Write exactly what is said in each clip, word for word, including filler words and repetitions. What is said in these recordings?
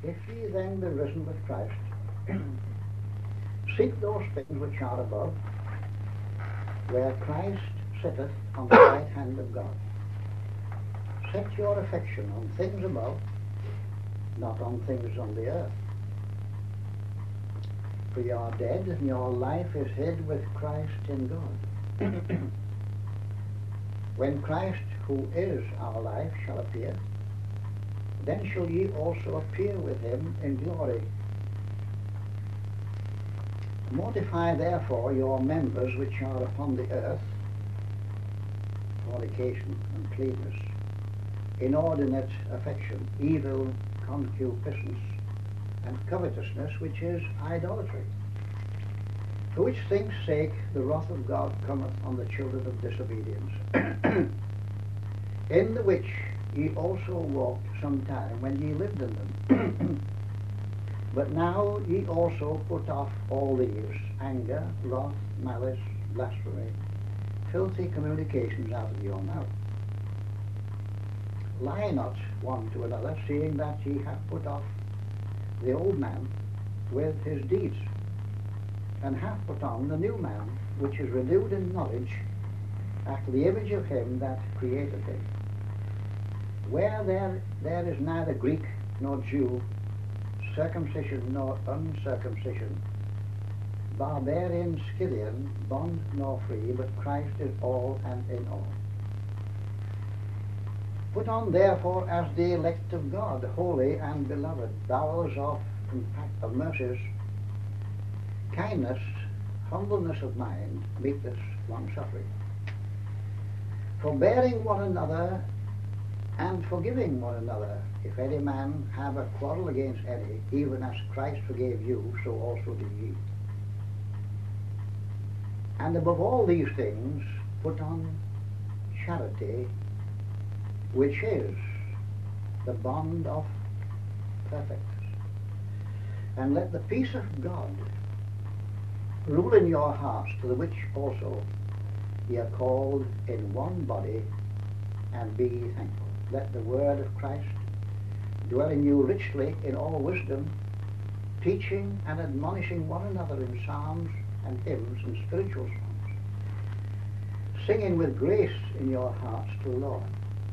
If ye then be risen with Christ, seek those things which are above, where Christ sitteth on the right hand of God. Set your affection on things above, not on things on the earth. For you are dead, and your life is hid with Christ in God. When Christ, who is our life, shall appear, then shall ye also appear with him in glory. Mortify therefore your members which are upon the earth, fornication, uncleanness, inordinate affection, evil concupiscence, and covetousness, which is idolatry. For which things' sake the wrath of God cometh on the children of disobedience, in the which ye also walked sometime when ye lived in them. But now ye also put off all these: anger, wrath, malice, blasphemy, filthy communications out of your mouth. Lie not one to another, seeing that ye have put off the old man with his deeds, and have put on the new man, which is renewed in knowledge after the image of him that created him. Where there, there is neither Greek nor Jew, circumcision nor uncircumcision, barbarian, Scythian, bond nor free, but Christ is all and in all. Put on therefore as the elect of God, holy and beloved, bowels of compact of mercies, kindness, humbleness of mind, meekness, long-suffering, forbearing one another, and forgiving one another. If any man have a quarrel against any, even as Christ forgave you, so also did ye. And above all these things, put on charity, which is the bond of perfectness. And let the peace of God rule in your hearts, to the which also ye are called in one body, and be ye thankful. Let the word of Christ dwell in you richly in all wisdom, teaching and admonishing one another in psalms and hymns and spiritual songs, singing with grace in your hearts to the Lord.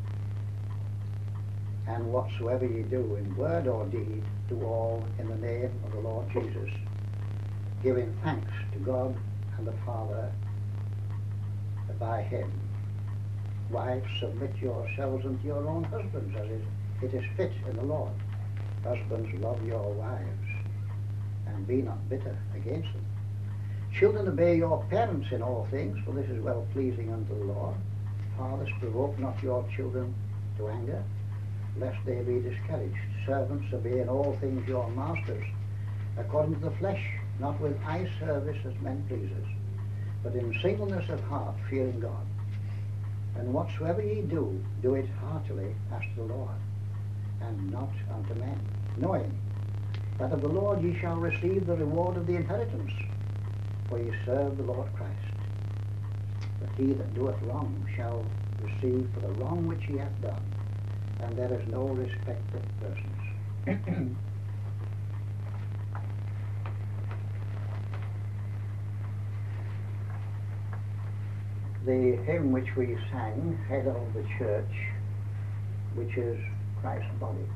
And whatsoever ye do in word or deed, do all in the name of the Lord Jesus, giving thanks to God and the Father by him. Wives, submit yourselves unto your own husbands, as it is fit in the Lord. Husbands, love your wives, and be not bitter against them. Children, obey your parents in all things, for this is well pleasing unto the Lord. Fathers, provoke not your children to anger, lest they be discouraged. Servants, obey in all things your masters, according to the flesh, not with eye service as men pleasers, but in singleness of heart, fearing God. And whatsoever ye do, do it heartily as to the Lord, and not unto men, knowing that of the Lord ye shall receive the reward of the inheritance, for ye serve the Lord Christ. But he that doeth wrong shall receive for the wrong which he hath done, and there is no respect of persons. The hymn which we sang, Head of the Church, which is Christ's body,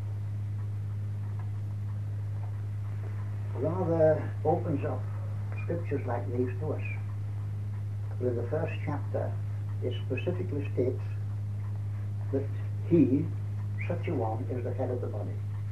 rather opens up scriptures like these to us. But in the first chapter, it specifically states that he, such a one, is the head of the body.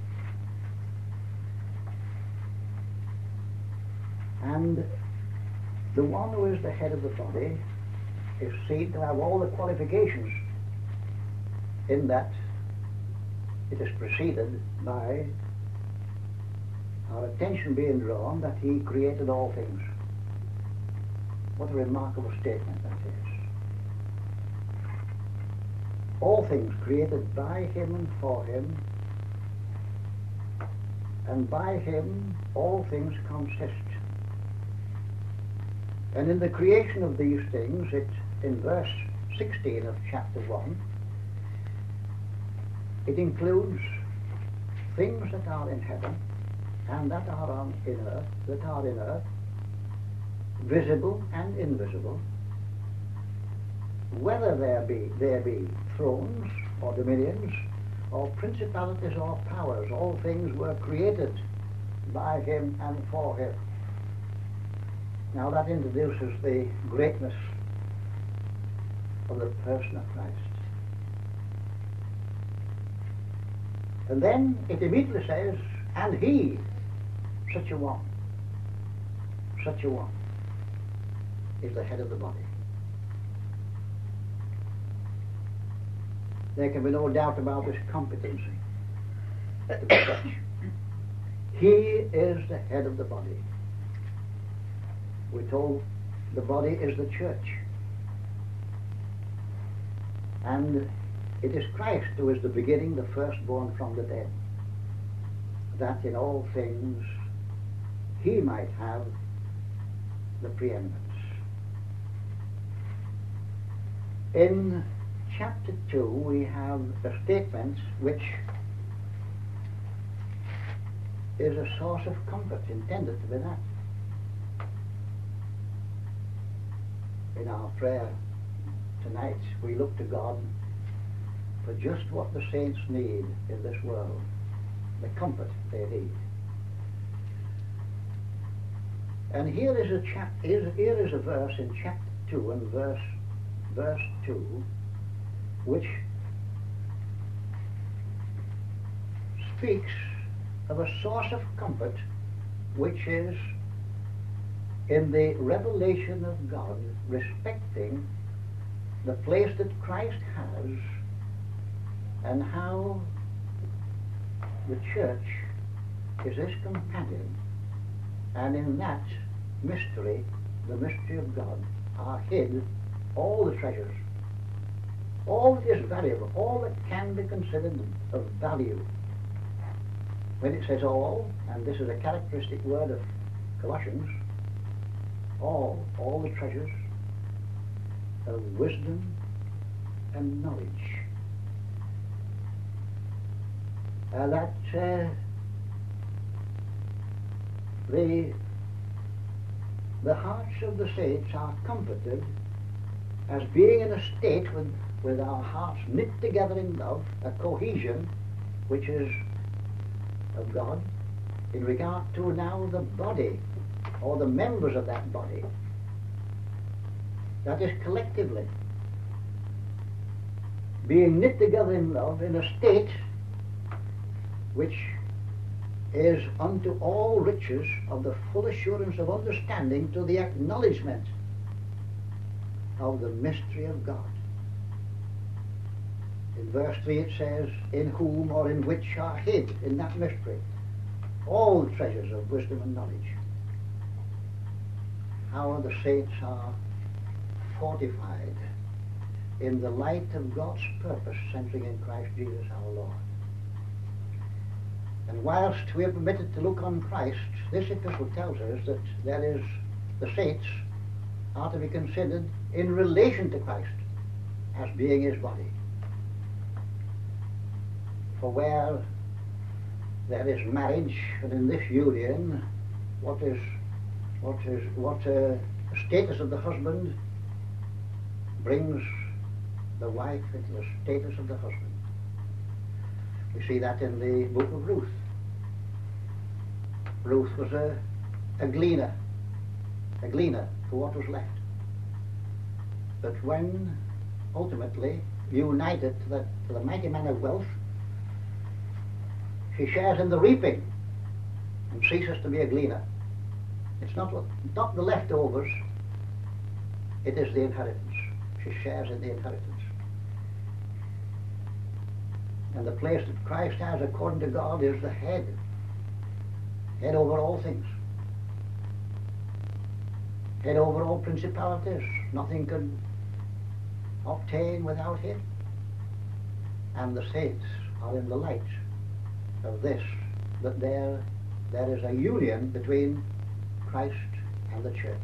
And the one who is the head of the body is seen to have all the qualifications, in that it is preceded by our attention being drawn that he created all things. What a remarkable statement that is. All things created by him and for him, and by him all things consist. And in the creation of these things, it, in verse sixteen of chapter one, it includes things that are in heaven and that are on in earth, that are in earth, visible and invisible, whether there be there be thrones or dominions or principalities or powers, all things were created by him and for him. Now that introduces the greatness of the person of Christ. And then it immediately says, and he, such a one, such a one, is the head of the body. There can be no doubt about his competency. He is the head of the body. We're told the body is the church. And it is Christ who is the beginning, the firstborn from the dead, that in all things he might have the preeminence. In chapter two we have a statement which is a source of comfort, intended to be that. In our prayer tonight we look to God for just what the saints need in this world, the comfort they need. And here is a chap here, here is a verse in chapter two and verse verse two which speaks of a source of comfort which is in the revelation of God respecting the place that Christ has and how the church is his companion, and in that mystery, the mystery of God, are hid all the treasures, all that is valuable, all that can be considered of value. When it says all, and this is a characteristic word of Colossians, all, all the treasures of wisdom and knowledge. Uh, that uh, the, the hearts of the saints are comforted as being in a state with, with our hearts knit together in love, a cohesion which is of God, in regard to now the body, or the members of that body, that is collectively being knit together in love in a state which is unto all riches of the full assurance of understanding, to the acknowledgement of the mystery of God. In verse three it says, in whom or in which are hid, in that mystery, all the treasures of wisdom and knowledge. How the saints are fortified in the light of God's purpose centering in Christ Jesus our Lord. And whilst we are permitted to look on Christ, this epistle tells us that there is, the saints are to be considered in relation to Christ as being his body. For where there is marriage, and in this union, what is what is what uh, status of the husband brings the wife into the status of the husband. We see that in the book of Ruth. Ruth was a, a gleaner, a gleaner for what was left. But when ultimately united to the, to the mighty man of wealth, she shares in the reaping and ceases to be a gleaner. It's not, not the leftovers, it is the inheritance. She shares in the inheritance. And the place that Christ has according to God is the head, head over all things, head over all principalities. Nothing could obtain without him. And the saints are in the light of this, that there, there is a union between Christ and the church.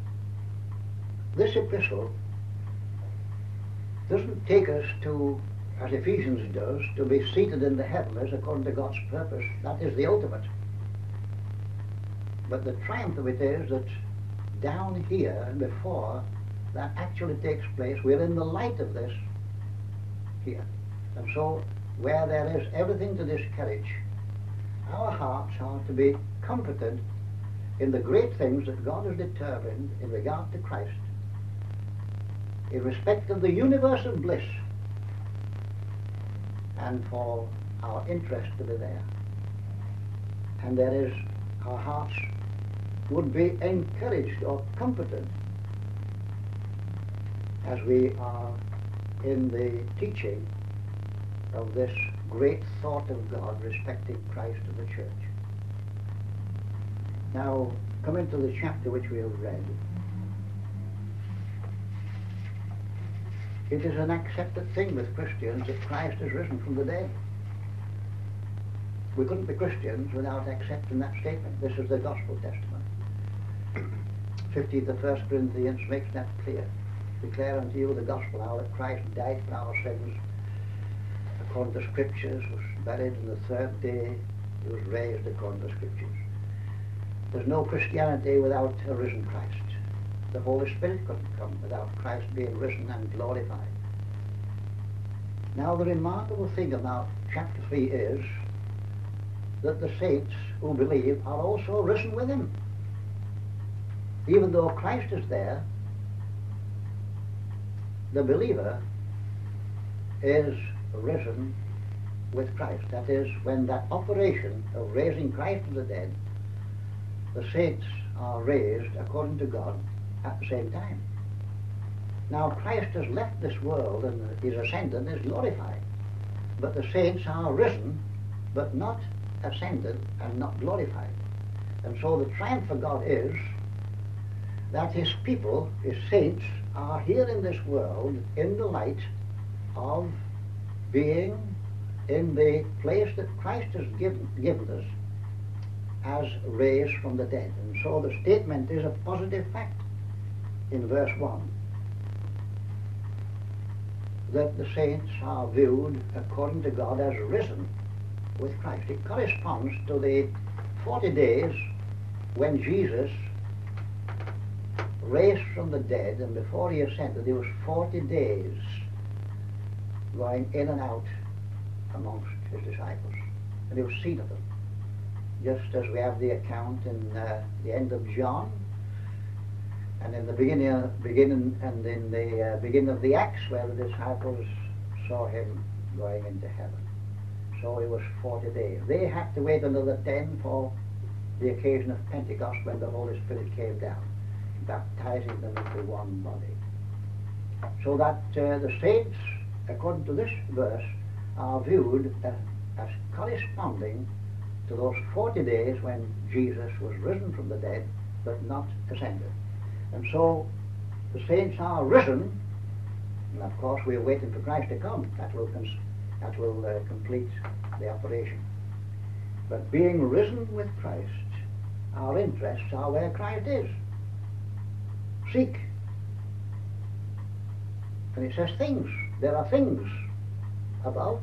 This epistle doesn't take us to as Ephesians does, to be seated in the heavens according to God's purpose. That is the ultimate. But the triumph of it is that down here, before that actually takes place, we're in the light of this here. And so, where there is everything to discourage, our hearts are to be comforted in the great things that God has determined in regard to Christ, in respect of the universal bliss, and for our interest to be there. And there is, our hearts would be encouraged or comforted as we are in the teaching of this great thought of God respecting Christ and the church. Now, coming to the chapter which we have read, it is an accepted thing with Christians that Christ is risen from the dead. We couldn't be Christians without accepting that statement. This is the gospel testament. fifteenth of First Corinthians makes that clear. Declare unto you the gospel, how that Christ died for our sins according to Scriptures, was buried, and the third day he was raised according to Scriptures. There's no Christianity without a risen Christ. The Holy Spirit couldn't come without Christ being risen and glorified. Now the remarkable thing about chapter three is that the saints who believe are also risen with him. Even though Christ is there, the believer is risen with Christ. That is, when that operation of raising Christ from the dead, the saints are raised according to God at the same time. Now Christ has left this world and is ascended and is glorified. But the saints are risen, but not ascended and not glorified. And so the triumph of God is that his people, his saints, are here in this world in the light of being in the place that Christ has given, given us as raised from the dead. And so the statement is a positive fact in verse one, that the saints are viewed according to God as risen with Christ. It corresponds to the forty days when Jesus raised from the dead, and before he ascended he was forty days going in and out amongst his disciples, and he was seen of them, just as we have the account in uh, the end of John, and in the beginning, uh, beginning and in the uh, beginning of the Acts, where the disciples saw him going into heaven. So it was forty days. They had to wait another ten for the occasion of Pentecost, when the Holy Spirit came down, baptizing them into one body. So that uh, the saints, according to this verse, are viewed uh, as corresponding to those forty days when Jesus was risen from the dead, but not ascended. And so the saints are risen, and of course we are waiting for Christ to come. That will, cons- that will uh, complete the operation. But being risen with Christ, our interests are where Christ is. Seek. And it says things. There are things above.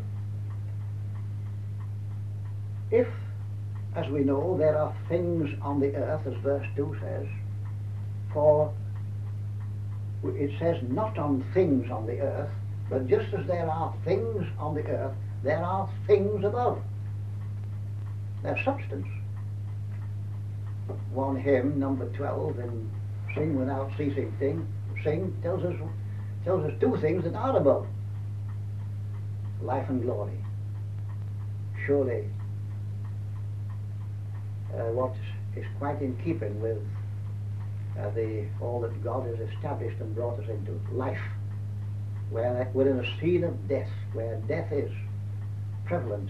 If, as we know, there are things on the earth, as verse two says, for it says not on things on the earth, but just as there are things on the earth, there are things above. There's substance. One hymn, number twelve, in Sing Without Ceasing Thing, Sing tells us tells us two things that are above: life and glory. Surely uh, what is quite in keeping with uh, the all that God has established and brought us into life. Where we're in a scene of death, where death is prevalent,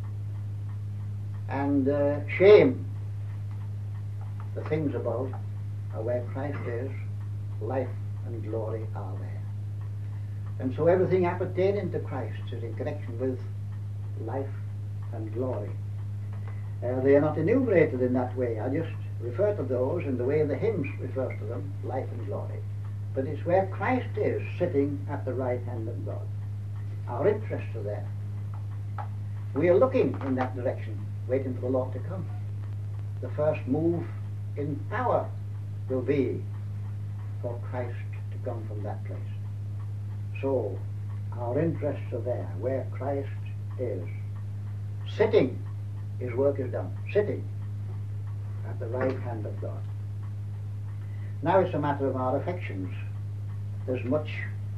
and uh, shame. The things above are where Christ is. Life and glory are there. And so everything appertaining to Christ is in connection with life and glory. Uh, they are not enumerated in that way. I just refer to those in the way the hymns refers to them, life and glory. But it's where Christ is sitting at the right hand of God. Our interests are there. We are looking in that direction, waiting for the Lord to come. The first move in power will be for Christ to come from that place. So, our interests are there, where Christ is. Sitting, his work is done. Sitting at the right hand of God. Now it's a matter of our affections. There's much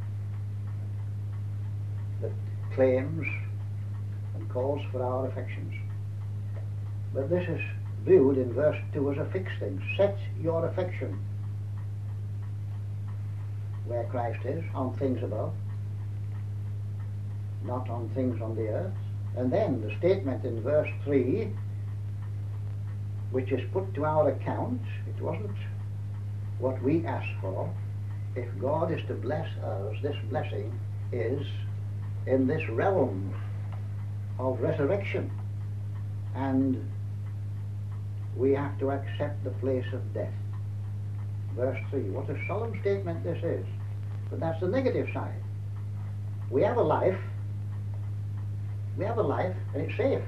that claims and calls for our affections. But this is viewed in verse two as a fixed thing. Set your affection where Christ is, on things above, not on things on the earth. And then the statement in verse three, which is put to our account, it wasn't what we asked for. If God is to bless us, this blessing is in this realm of resurrection. And we have to accept the place of death. Verse three. What a solemn statement this is. But that's the negative side. We have a life. We have a life, and it's safe.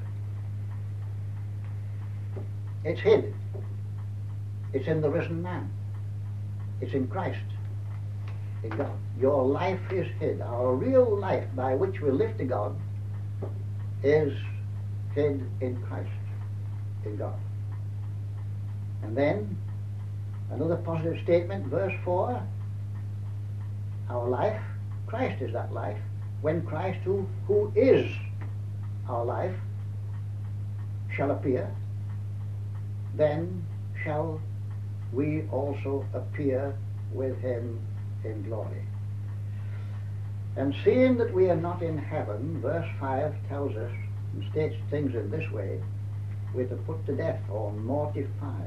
It's hid. It's in the risen man. It's in Christ, in God. Your life is hid. Our real life by which we live to God is hid in Christ, in God. And then, another positive statement, verse four, our life, Christ is that life. When Christ, who, who is our life, shall appear, then shall we also appear with him in glory. And seeing that we are not in heaven, verse five tells us and states things in this way, we're to put to death or mortify.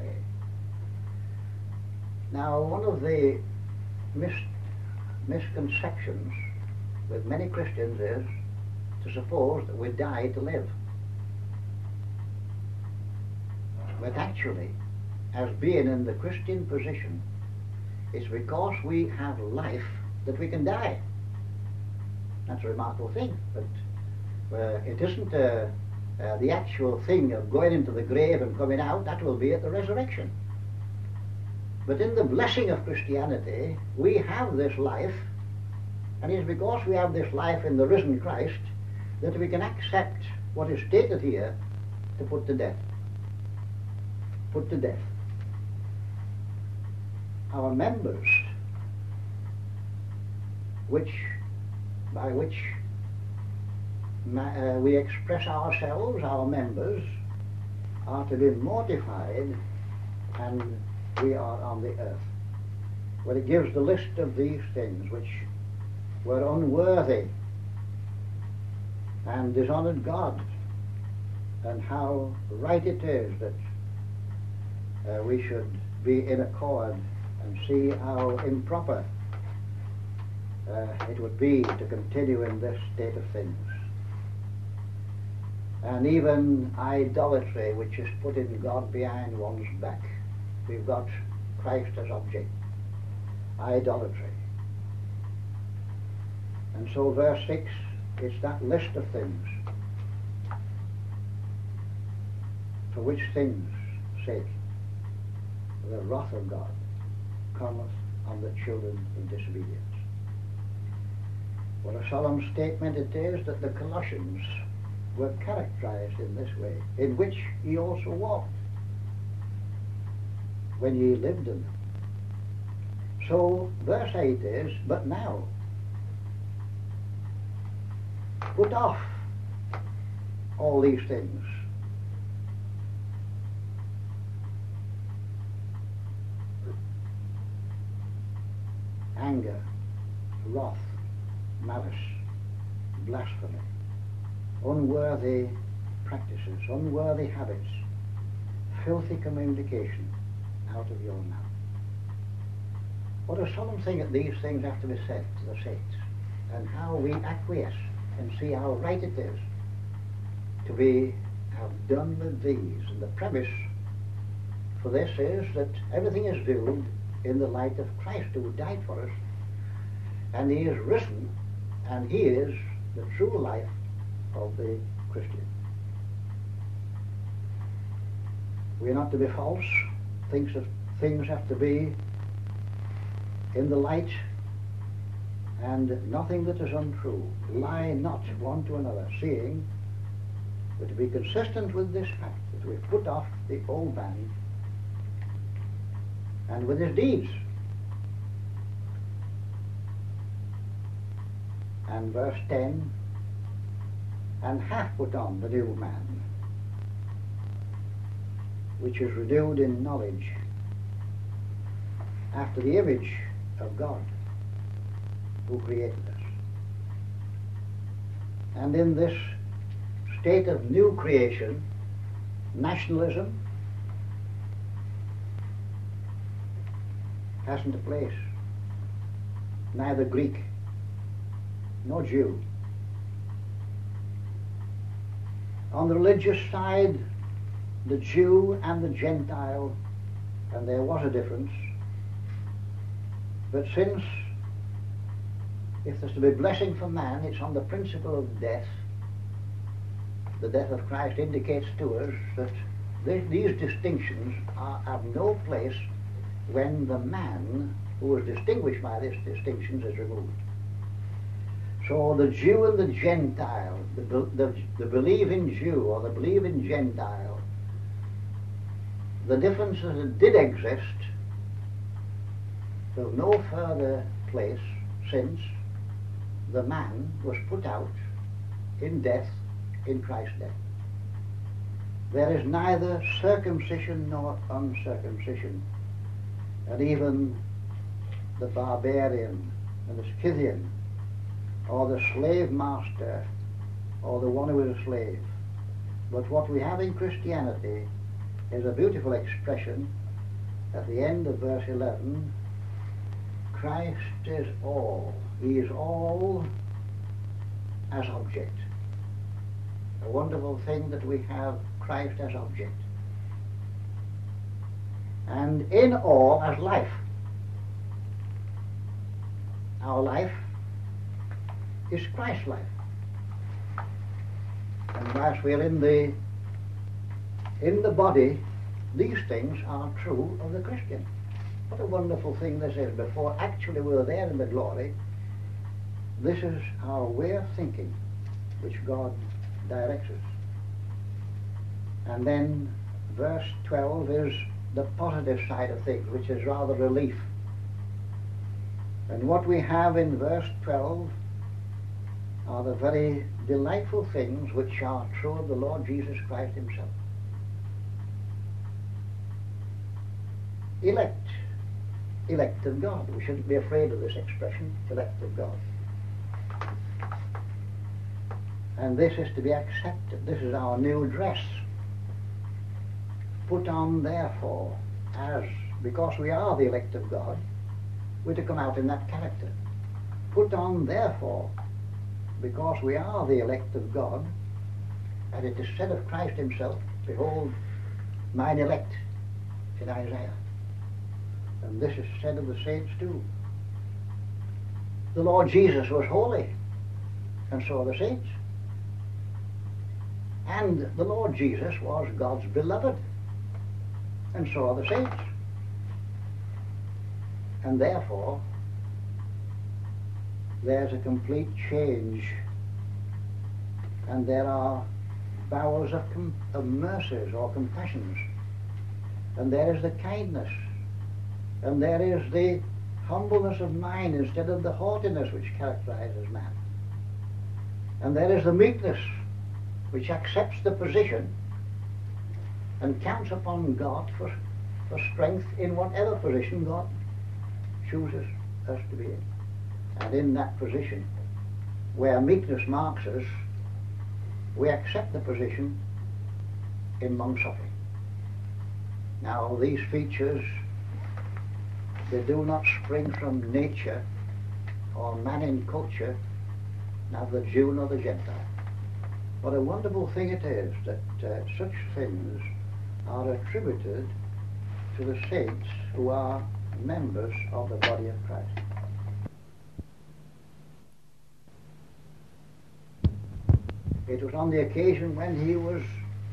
Now, one of the mis- misconceptions with many Christians is to suppose that we die to live. But actually, as being in the Christian position, it's because we have life that we can die. That's a remarkable thing, but uh, it isn't uh, uh, the actual thing of going into the grave and coming out. That will be at the resurrection. But in the blessing of Christianity, we have this life, and it's because we have this life in the risen Christ that we can accept what is stated here to put to death. Put to death. Our members, which by which uh, we express ourselves, our members, are to be mortified, and we are on the earth. Well, it gives the list of these things which were unworthy and dishonored God, and how right it is that uh, we should be in accord and see how improper uh, it would be to continue in this state of things. And even idolatry, which is putting God behind one's back. We've got Christ as object. Idolatry. And so verse six, it's that list of things for which things' sake the wrath of God cometh on the children of disobedience. What a solemn statement it is that the Colossians were characterized in this way, in which ye also walked when ye lived in them. So verse eight is, but now put off all these things. Anger, wrath, malice, blasphemy, unworthy practices, unworthy habits, filthy communication out of your mouth. What a solemn thing that these things have to be said to the saints, and how we acquiesce and see how right it is to be have done with these. And the premise for this is that everything is viewed in the light of Christ, who died for us, and he is risen, and he is the true life of the Christian. We are not to be false. Things have, things have to be in the light, and nothing that is untrue. Lie not one to another, seeing that to be consistent with this fact, that we put off the old man and with his deeds. And verse ten, and have put on the new man, which is renewed in knowledge after the image of God who created us. And in this state of new creation, nationalism hasn't a place. Neither Greek nor Jew. On the religious side, the Jew and the Gentile, and there was a difference, but since if there's to be blessing for man, it's on the principle of death. The death of Christ indicates to us that th- these distinctions are of no place when the man who is distinguished by these distinctions is removed. So the Jew and the Gentile, the, the, the believing Jew or the believing Gentile, the differences that did exist have no further place since the man was put out in death, in Christ's death. There is neither circumcision nor uncircumcision, and even the barbarian and the Scythian, or the slave master, or the one who is a slave. But what we have in Christianity is a beautiful expression at the end of verse eleven. Christ is all. He is all as object. A wonderful thing that we have Christ as object. And in all as life. Our life is Christ's life. And whilst we are in the in the body, these things are true of the Christian. What a wonderful thing this is. Before actually we were there in the glory, this is our way of thinking, which God directs us. And then verse twelve is the positive side of things, which is rather relief. And what we have in verse twelve are the very delightful things which are true of the Lord Jesus Christ himself. Elect. Elect of God. We shouldn't be afraid of this expression, elect of God. And this is to be accepted. This is our new dress. Put on therefore, as, because we are the elect of God, we're to come out in that character. Put on therefore, because we are the elect of God, and it is said of Christ himself, behold, mine elect, in Isaiah. And this is said of the saints too. The Lord Jesus was holy, and so are the saints. And the Lord Jesus was God's beloved, and so are the saints. And therefore, there's a complete change, and there are bowels of, com- of mercies or compassions, and there is the kindness, and there is the humbleness of mind instead of the haughtiness which characterizes man, and there is the meekness which accepts the position and counts upon God for, for strength in whatever position God chooses us to be in. And in that position, where meekness marks us, we accept the position in long-suffering. Now, these features, they do not spring from nature or man in culture, neither the Jew nor the Gentile. What a wonderful thing it is that uh, such things are attributed to the saints who are members of the body of Christ. It was on the occasion when he was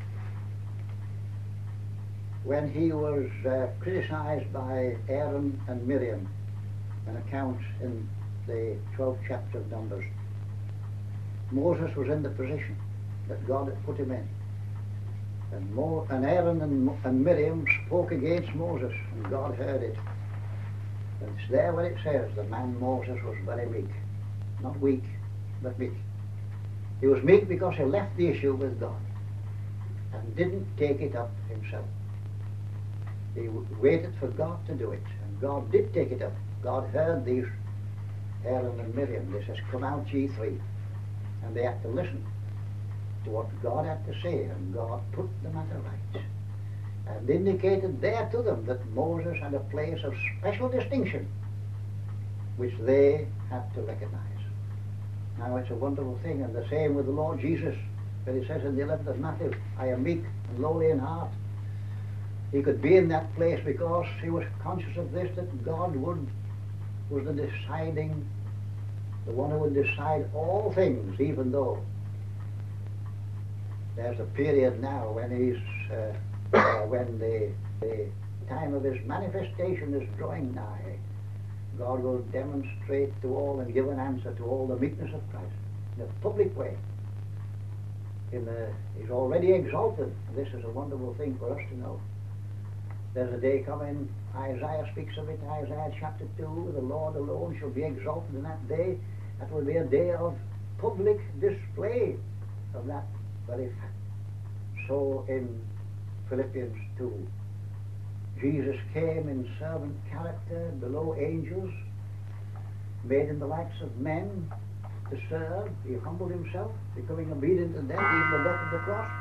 when he was uh, criticized by Aaron and Miriam, an account in the twelfth chapter of Numbers. Moses was in the position that God had put him in. And, Mo- and Aaron and, and Miriam spoke against Moses, and God heard it. And it's there where it says the man Moses was very meek. Not weak, but meek. He was meek because he left the issue with God and didn't take it up himself. He w- waited for God to do it, and God did take it up. God heard these Aaron and Miriam. They says, "Come out, ye three." And they had to listen to what God had to say, and God put the matter right and indicated there to them that Moses had a place of special distinction which they had to recognize. Now it's a wonderful thing, and the same with the Lord Jesus, where he says in the eleventh of Matthew, "I am meek and lowly in heart." He could be in that place because he was conscious of this, that God would was the deciding, the one who would decide all things, even though there's a period now when he's uh, uh, when the, the time of his manifestation is drawing nigh. God will demonstrate to all and give an answer to all the meekness of Christ in a public way. In the, he's already exalted. This is a wonderful thing for us to know. There's a day coming, Isaiah speaks of it, Isaiah chapter two, the Lord alone shall be exalted in that day. That will be a day of public display of that very fact. So in Philippians two, Jesus came in servant character below angels, made in the likes of men to serve. He humbled himself, becoming obedient to death, even the death of the cross.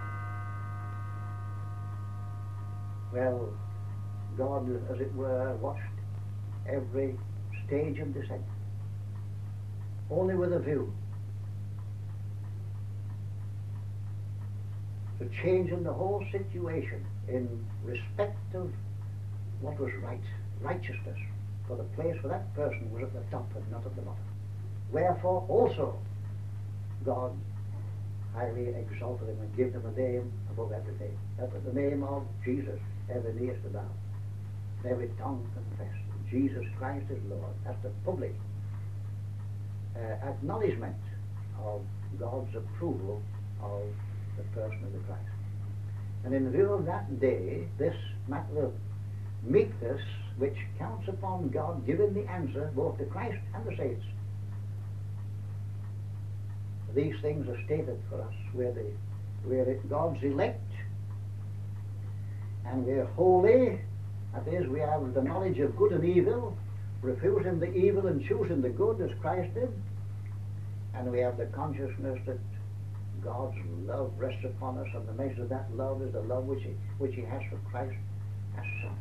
Well, God, as it were, watched every stage of descent, only with a view to changing the whole situation in respect of what was right, righteousness, for the place for that person was at the top and not at the bottom. Wherefore also God highly exalted him and gave him a name above every name, that at the name of Jesus every knee is to bow, and every tongue confess that Jesus Christ is Lord. That's the public uh, acknowledgement of God's approval of the person of the Christ. And in view of that day, this matter of meekness, which counts upon God giving the answer both to Christ and the saints, these things are stated for us. We're, the, we're God's elect, and we're holy. That is, we have the knowledge of good and evil, refusing the evil and choosing the good as Christ did. And we have the consciousness that God's love rests upon us, and the measure of that love is the love which he, which he has for Christ as Son.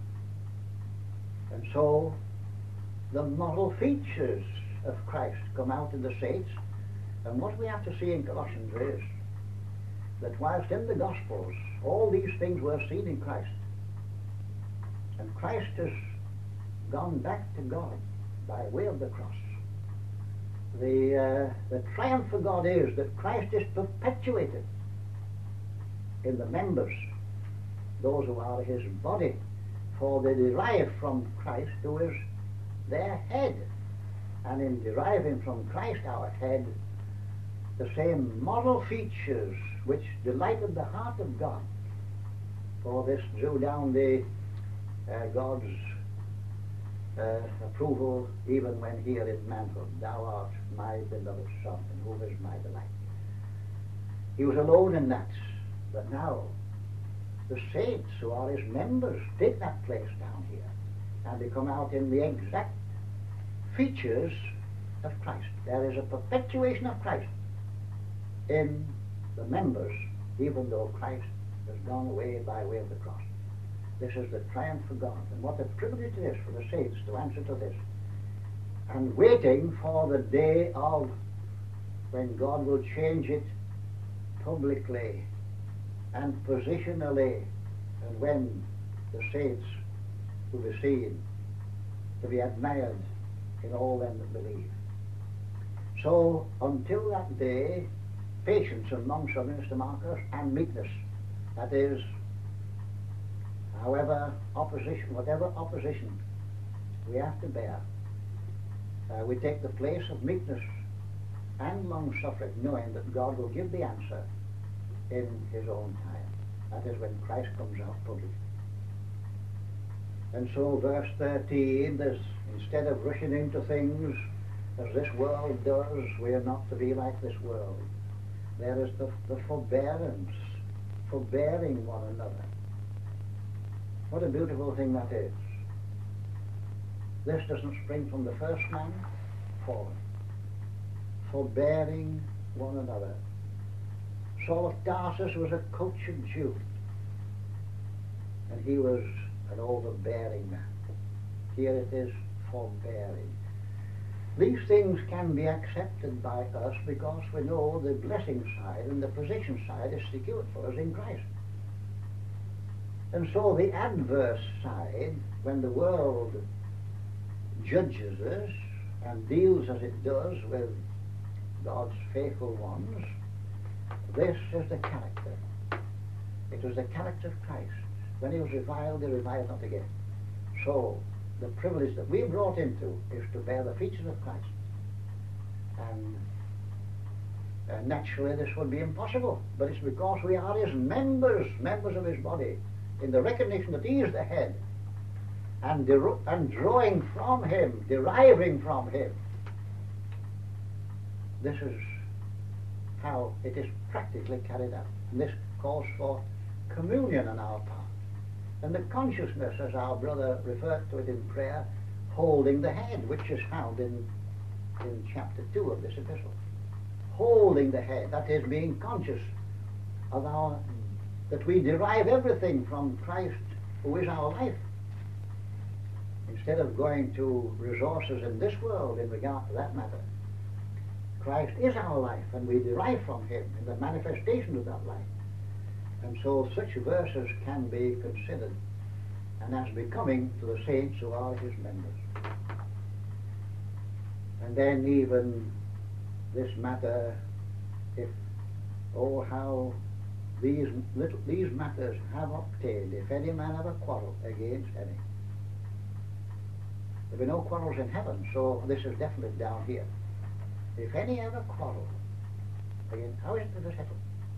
And so the moral features of Christ come out in the saints. And what we have to see in Colossians is that whilst in the Gospels all these things were seen in Christ, and Christ has gone back to God by way of the cross, the, uh, the triumph for God is that Christ is perpetuated in the members, those who are his body, for they derive from Christ, who is their head. And in deriving from Christ, our head, the same moral features which delighted the heart of God, for this drew down the uh, God's uh, approval even when here in manhood, "Thou art my beloved Son, in whom is my delight." He was alone in that, but now the saints who are his members take that place down here, and they come out in the exact features of Christ. There is a perpetuation of Christ in the members, even though Christ has gone away by way of the cross. This is the triumph of God, and what a privilege it is for the saints to answer to this, and waiting for the day of when God will change it publicly and positionally, and when the saints will be seen to be admired in all them that believe. So until that day, patience and long-suffering, Mister Marcus, and meekness. That is, however opposition, whatever opposition we have to bear, uh, we take the place of meekness and long-suffering, knowing that God will give the answer in his own time. That is when Christ comes out publicly. And so verse thirteen, there's, instead of rushing into things as this world does, we are not to be like this world. There is the, the forbearance, forbearing one another. What a beautiful thing that is. This doesn't spring from the first man, fallen. Forbearing one another. Saul of Tarsus was a cultured Jew, and he was an overbearing man. Here it is, forbearing. These things can be accepted by us because we know the blessing side and the position side is secured for us in Christ. And so the adverse side, when the world judges us and deals as it does with God's faithful ones, this is the character. It was the character of Christ. When he was reviled, he reviled not again. So the privilege that we are brought into is to bear the features of Christ. And uh, naturally this would be impossible, but it's because we are his members, members of his body, in the recognition that he is the head, and, der- and drawing from him, deriving from him. This is how it is practically carried out. And this calls for communion on our part. And the consciousness, as our brother referred to it in prayer, holding the head, which is found in, in chapter two of this epistle. Holding the head, that is being conscious of our, that we derive everything from Christ, who is our life. Instead of going to resources in this world in regard to that matter, Christ is our life, and we derive from him in the manifestation of that life. And so such verses can be considered and as becoming to the saints who are his members. And then even this matter, if, oh how these little these matters have obtained, if any man have a quarrel against any. There will be no quarrels in heaven, so this is definitely down here. If any have a quarrel, again, how is it to be settled?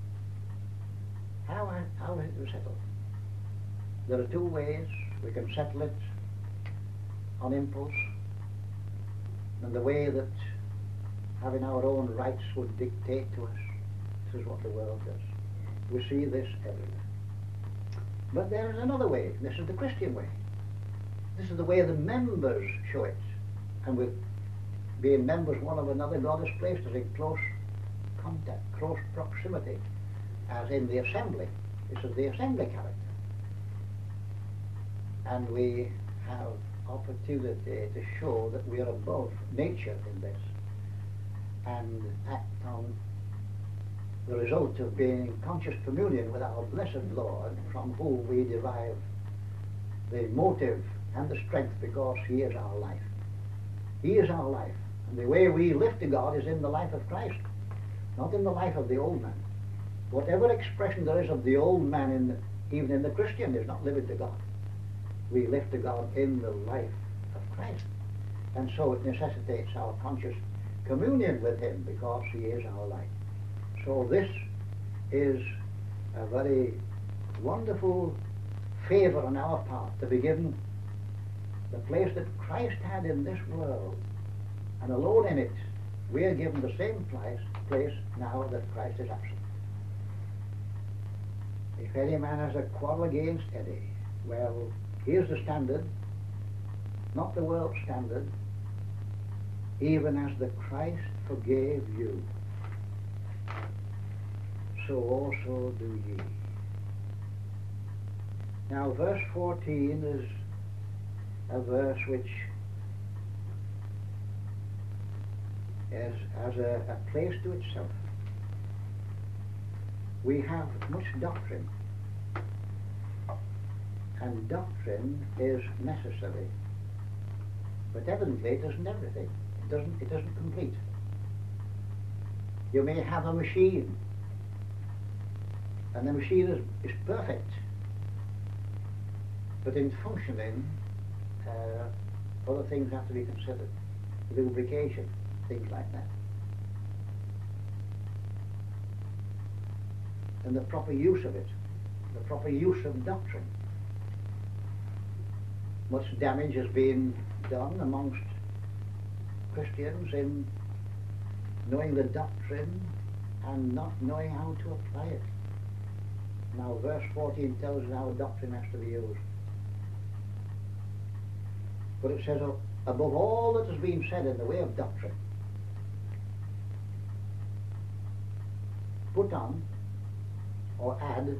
How, how is it settled? There are two ways. We can settle it on impulse, and the way that having our own rights would dictate to us. This is what the world does. We see this everywhere. But there is another way. This is the Christian way. This is the way the members show it. And with being members one of another, God has placed us in close contact, close proximity, as in the assembly. This is the assembly character. And we have opportunity to show that we are above nature in this and act on the result of being in conscious communion with our blessed Lord, from whom we derive the motive and the strength, because he is our life. He is our life. And the way we live to God is in the life of Christ, not in the life of the old man. Whatever expression there is of the old man, in the, even in the Christian, is not living to God. We live to God in the life of Christ. And so it necessitates our conscious communion with him, because he is our life. So this is a very wonderful favor on our part, to be given the place that Christ had in this world, and alone in it we are given the same place, place now that Christ is absent. If any man has a quarrel against any, well, here's the standard, not the world's standard. Even as the Christ forgave you, so also do ye. Now verse fourteen is a verse which is, has a, a place to itself. We have much doctrine, and doctrine is necessary, but evidently it isn't everything. It doesn't, it doesn't complete. You may have a machine, and the machine is, is perfect, but in functioning, uh, other things have to be considered. Lubrication, things like that. And the proper use of it, the proper use of doctrine. Much damage has been done amongst Christians in knowing the doctrine and not knowing how to apply it. Now verse fourteen tells us how doctrine has to be used. But it says, above all that has been said in the way of doctrine, put on or add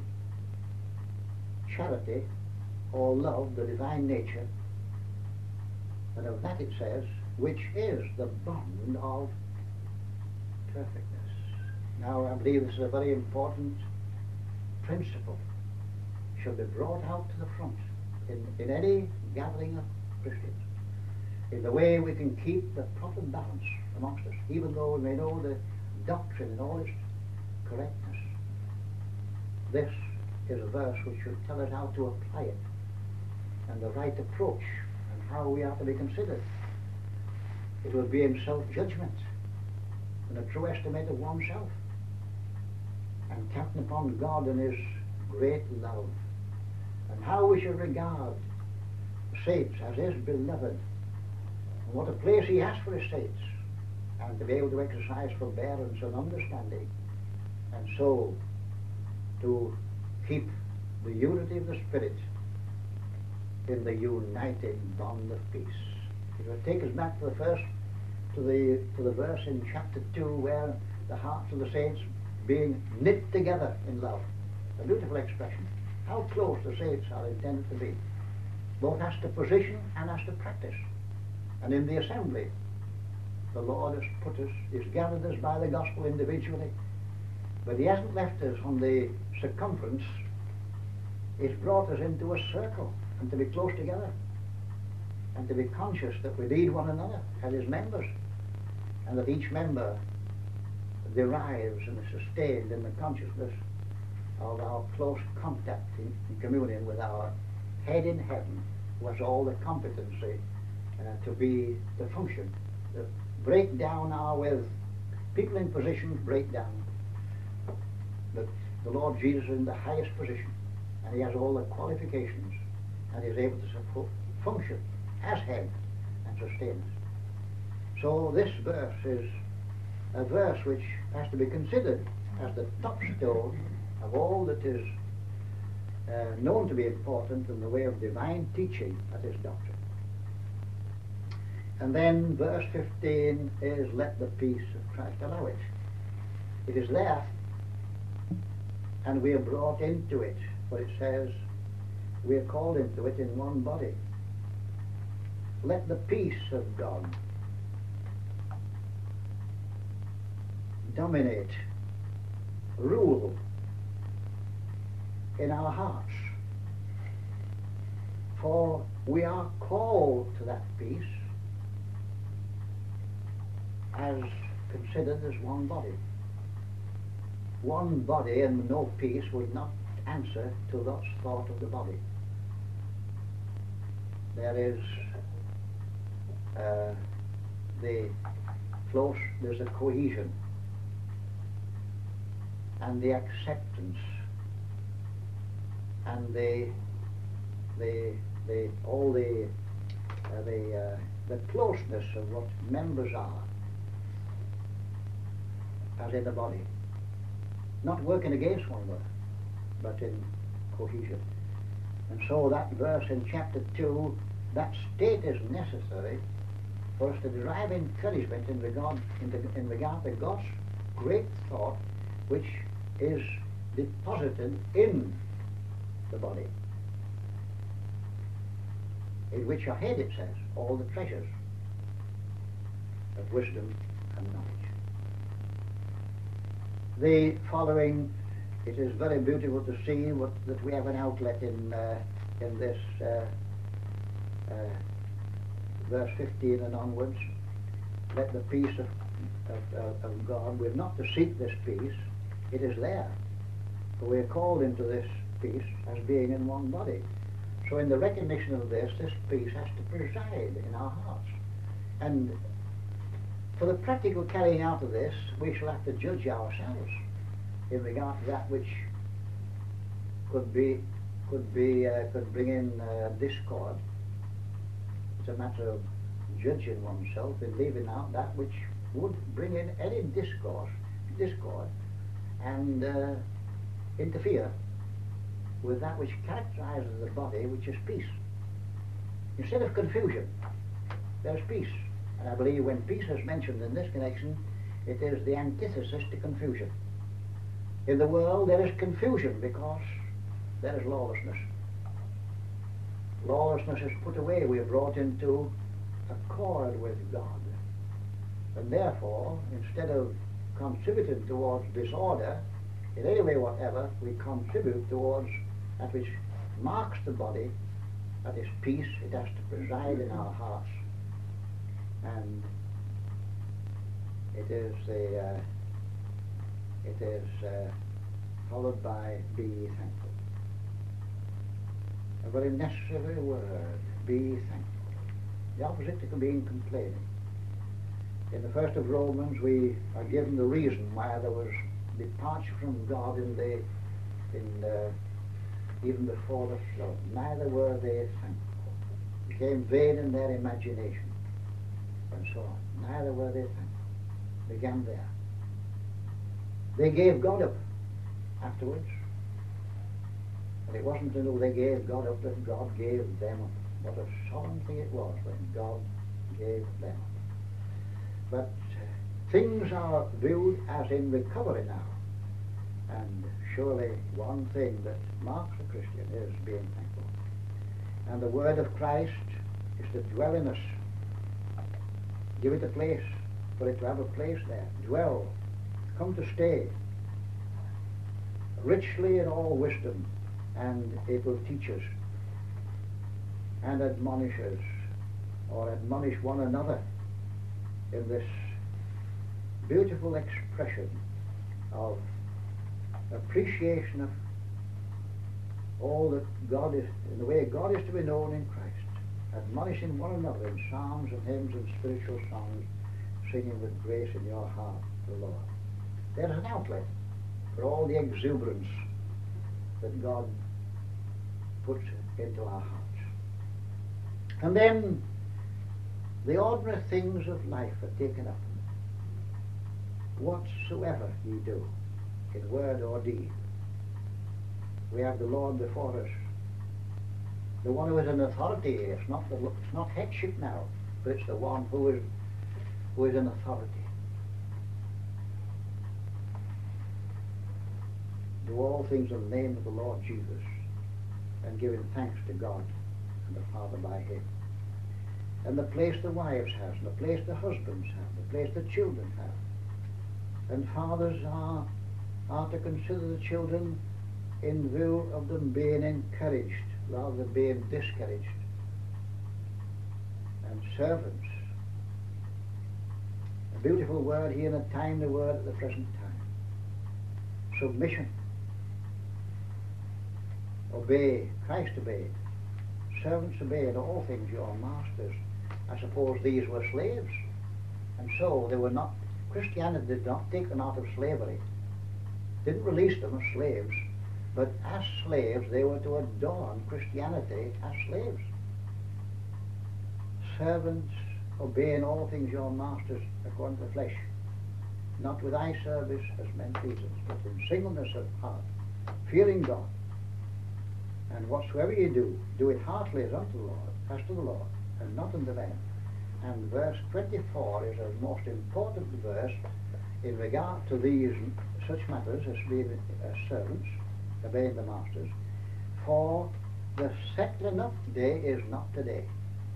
charity or love, the divine nature, and of that it says, which is the bond of perfectness. Now I believe this is a very important principle, should be brought out to the front in, in any gathering of Christians, in the way we can keep the proper balance amongst us, even though we may know the doctrine in all its correctness. This is a verse which should tell us how to apply it, and the right approach, and how we are to be considered. It will be in self-judgment, and a true estimate of oneself, and counting upon God and His great love, and how we should regard saints as His beloved, and what a place He has for His saints, and to be able to exercise forbearance and understanding, and so to keep the unity of the Spirit in the uniting bond of peace. It will take us back to the first, to the to the verse in chapter two, where the hearts of the saints being knit together in love. A beautiful expression. How close the saints are intended to be, both as to position and as to practice. And in the assembly, the Lord has put us, He's gathered us by the gospel individually, but He hasn't left us on the circumference. He's brought us into a circle, and to be close together, and to be conscious that we need one another as His members, and that each member derives and is sustained in the consciousness of our close contact in, in communion with our head in heaven, who has all the competency uh, to be, to function, to break down our with people in positions, break down. But the Lord Jesus is in the highest position, and He has all the qualifications, and He is able to support, function as head and sustain us. So this verse is a verse which has to be considered as the touchstone of all that is uh, known to be important in the way of divine teaching, that is doctrine. And then verse fifteen is, let the peace of Christ allow it. It is there, and we are brought into it, for it says we are called into it in one body. Let the peace of God dominate, rule in our hearts, for we are called to that peace as considered as one body. One body and no peace would not answer to Lot's thought of the body. There is uh, the close, there's a cohesion and the acceptance and the the the all the uh, the uh, the closeness of what members are as in the body, not working against one another, but in cohesion. And so that verse in chapter two, that state is necessary for us to derive encouragement in regard in, the, in regard to God's great thought, which is deposited in the body, in which are hid, it says, all the treasures of wisdom and knowledge. The following, it is very beautiful to see what, that we have an outlet in uh, in this uh, uh, verse fifteen and onwards. Let the peace of of, of, of God. We're not to seek this peace. It is there. But we're called into this peace as being in one body. So in the recognition of this, this peace has to preside in our hearts. And for the practical carrying out of this, we shall have to judge ourselves in regard to that which could be, could be, uh, could bring in uh, discord. It's a matter of judging oneself and leaving out that which would bring in any discourse, discord, and uh, interfere with that which characterizes the body, which is peace. Instead of confusion, there's peace. And I believe when peace is mentioned in this connection, it is the antithesis to confusion. In the world there is confusion because there is lawlessness. Lawlessness is put away. We are brought into accord with God. And therefore, instead of contributing towards disorder, in any way whatever, we contribute towards that which marks the body, that is peace. It has to preside in our hearts. And it is the, uh, it is uh, followed by be ye thankful. A very necessary word, be thankful. The opposite to being complaining. In the first of Romans, we are given the reason why there was departure from God in the, in the, even before the flood. Neither were they thankful. It became vain in their imagination, and so on. Neither were they thankful. Began there. They gave God up afterwards. And it wasn't until they gave God up that God gave them up. What a solemn thing it was when God gave them up. But uh, things are viewed as in recovery now. And surely one thing that marks a Christian is being thankful. And the word of Christ is to dwell in us. Give it a place, for it to have a place there. Dwell. Come to stay. Richly in all wisdom. And it will teach us and admonish us, or admonish one another in this beautiful expression of appreciation of all that God is, in the way God is to be known in Christ, admonishing one another in psalms and hymns and spiritual songs, singing with grace in your heart to the Lord. There is an outlet for all the exuberance that God puts into our hearts. And then the ordinary things of life are taken up. Whatsoever ye do, in word or deed. We have the Lord before us. The one who is in authority. It's not the, it's not headship now, but it's the one who is who is in authority. Do all things in the name of the Lord Jesus, and giving thanks to God and the Father by him. And the place the wives have, and the place the husbands have, the place the children have. And fathers are, are to consider the children in view of them being encouraged rather than being discouraged. And servants. A beautiful word here, and a timely word at the present time. Submission. Obey. Christ obeyed. Servants obey in all things your masters. I suppose these were slaves. And so they were not, Christianity did not take them out of slavery. Didn't release them as slaves. But as slaves, they were to adorn Christianity as slaves. Servants, obey in all things your masters according to the flesh. Not with eye service as men please us, but in singleness of heart, fearing God. And whatsoever ye do, do it heartily as unto the Lord, as to the Lord, and not unto men. And verse twenty-four is a most important verse in regard to these such matters as being as servants, obeying the masters. For the settling up day is not today.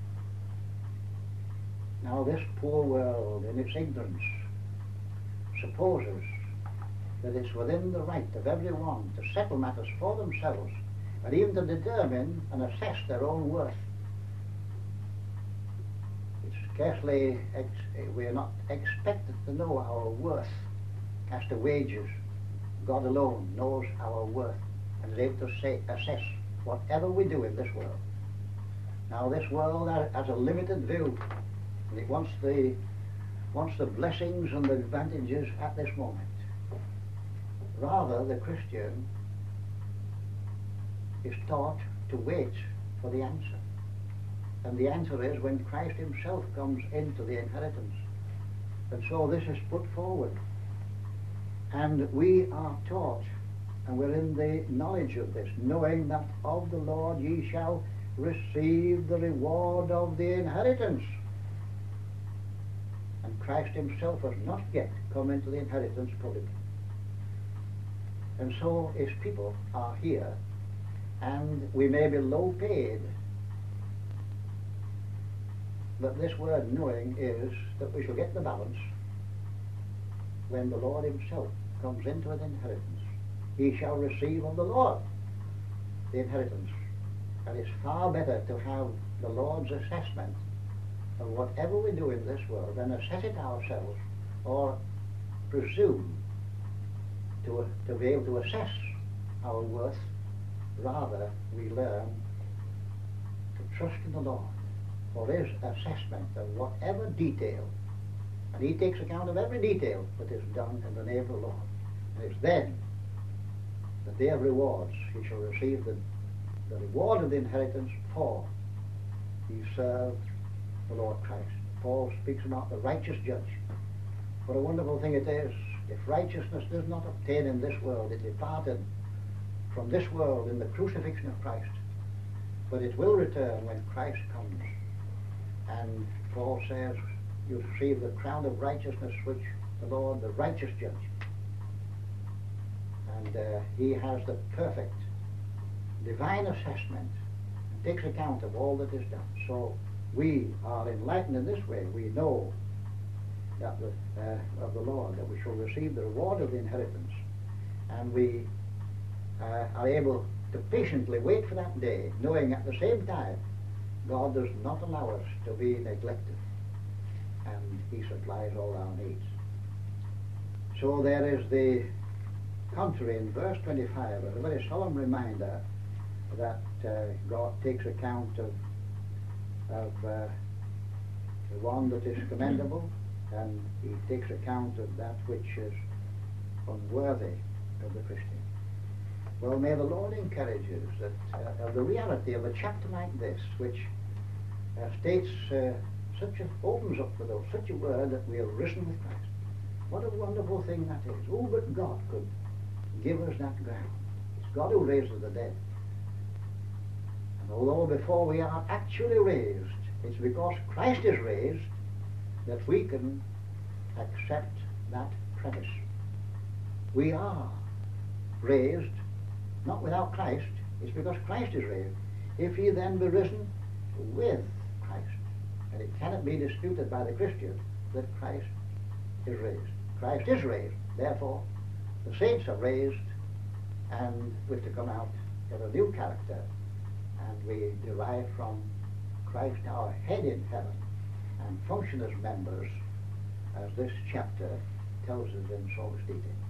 Now this poor world in its ignorance supposes that it's within the right of everyone to settle matters for themselves, and even to determine and assess their own worth. It's scarcely, ex- we are not expected to know our worth as to wages. God alone knows our worth and is able to say, assess whatever we do in this world. Now this world has a limited view, and it wants the, wants the blessings and the advantages at this moment. Rather, the Christian is taught to wait for the answer. And the answer is when Christ himself comes into the inheritance. And so this is put forward. And we are taught, and we're in the knowledge of this, knowing that of the Lord ye shall receive the reward of the inheritance. And Christ himself has not yet come into the inheritance fully. And so his people are here, and we may be low paid. But this word knowing is that we shall get the balance when the Lord himself comes into an inheritance. He shall receive of the Lord the inheritance. And it's far better to have the Lord's assessment of whatever we do in this world than assess it ourselves or presume to, to be able to assess our worth. Rather, we learn to trust in the Lord for his assessment of whatever detail. And he takes account of every detail that is done in the name of the Lord. And it's then, the day of rewards, he shall receive the, the reward of the inheritance for he served the Lord Christ. Paul speaks about the righteous judge. What a wonderful thing it is. If righteousness does not obtain in this world, it departed from this world in the crucifixion of Christ. But it will return when Christ comes. And Paul says, you receive the crown of righteousness which the Lord, the righteous judge. And uh, he has the perfect divine assessment and takes account of all that is done. So we are enlightened in this way. We know that the, uh, of the Lord, that we shall receive the reward of the inheritance. And we uh, are able to patiently wait for that day, knowing at the same time God does not allow us to be neglected, and he supplies all our needs. So there is the contrary in verse twenty-five, a very solemn reminder that uh, God takes account of, of uh, the one that is commendable, and he takes account of that which is unworthy of the Christian. Well, may the Lord encourage us that uh, of the reality of a chapter like this, which uh, states uh, such a, opens up with us such a word that we have risen with Christ. What a wonderful thing that is. Oh, but God could give us that ground. It's God who raises the dead. And although before we are actually raised, it's because Christ is raised that we can accept that premise. We are raised, not without Christ, it's because Christ is raised. If he then be risen with Christ, and it cannot be disputed by the Christian that Christ is raised. Christ is raised, therefore the saints are raised, and we're to come out in a new character, and we derive from Christ our head in heaven, and function as members, as this chapter tells us in so much detail.